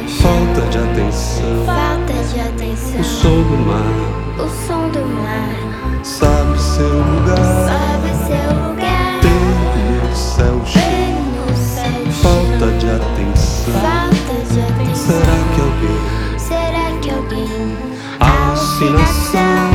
rocha. Falta de atenção. Falta de atenção. O som do mar. O som do mar. Sabe seu lugar. Sabe seu lugar. Tem no céu cheio. Tem no céu Falta de atenção. Falta de atenção. Será que alguém? Será que alguém? Alucinação.